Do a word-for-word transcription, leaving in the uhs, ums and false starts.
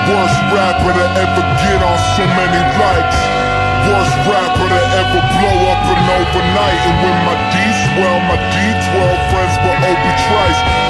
Worst rapper to ever get on so many likes. Worst rapper to ever blow up in overnight. And when my D swell, my D twelve friends were Obi Trice.